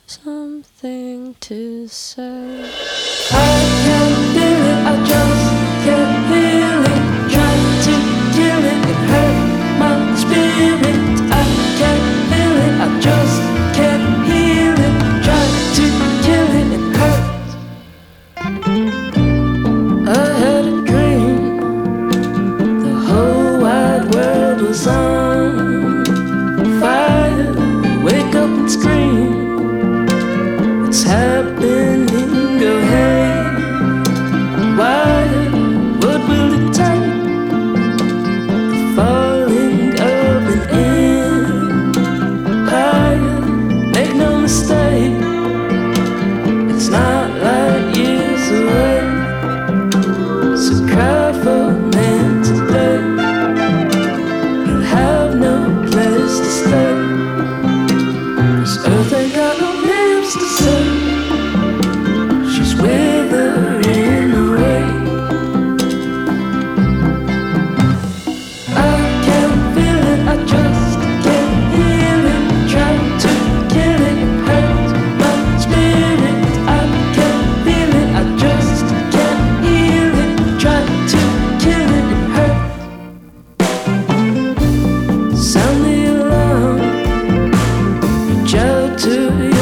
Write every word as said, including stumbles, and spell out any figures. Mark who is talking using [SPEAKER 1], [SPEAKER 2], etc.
[SPEAKER 1] something to say.
[SPEAKER 2] I can feel it, I just can't feel it. Try to kill it, it hurt my spirit. I can't feel it, I just can't heal it. Try to kill it, it hurts. I had a dream, the whole wide world was on fire. Wake up and scream, what's happening? Go hey, why? What will it take? The falling of an empire. Make no mistake, it's not like years away. So cry for men today. You'll have no place to stay, 'cause earth ain't got no names to say. She's withering away. I can't feel it, I just can't heal it. Try to kill it, it hurts my spirit. I can't feel it, I just can't heal it. Try to kill it, it hurts. Sound the alarm, reach out to you.